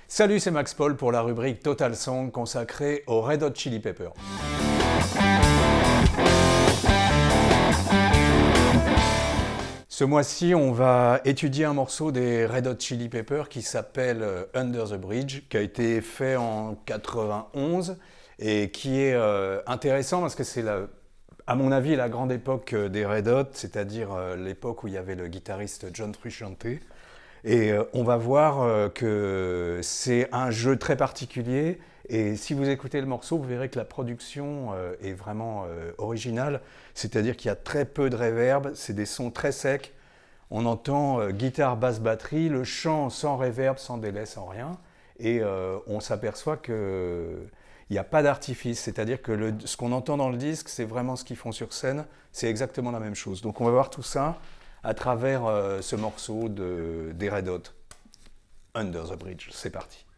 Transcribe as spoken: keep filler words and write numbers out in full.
Salut, c'est Max Paul pour la rubrique Total Song consacrée aux Red Hot Chili Peppers. Ce mois-ci, on va étudier un morceau des Red Hot Chili Peppers qui s'appelle Under the Bridge, qui a été fait en quatre-vingt-onze et qui est euh, intéressant parce que c'est, la, à mon avis, la grande époque des Red Hot, c'est-à-dire euh, l'époque où il y avait le guitariste John Frusciante. Et euh, on va voir euh, que c'est un jeu très particulier. Et si vous écoutez le morceau, vous verrez que la production euh, est vraiment euh, originale. C'est-à-dire qu'il y a très peu de reverb, c'est des sons très secs. On entend euh, guitare, basse, batterie, le chant sans reverb, sans délai, sans rien. Et euh, on s'aperçoit qu'il n'y a pas d'artifice. C'est-à-dire que le, ce qu'on entend dans le disque, c'est vraiment ce qu'ils font sur scène. C'est exactement la même chose. Donc on va voir tout ça à travers euh, ce morceau de, des Red Hot, Under the Bridge. C'est parti.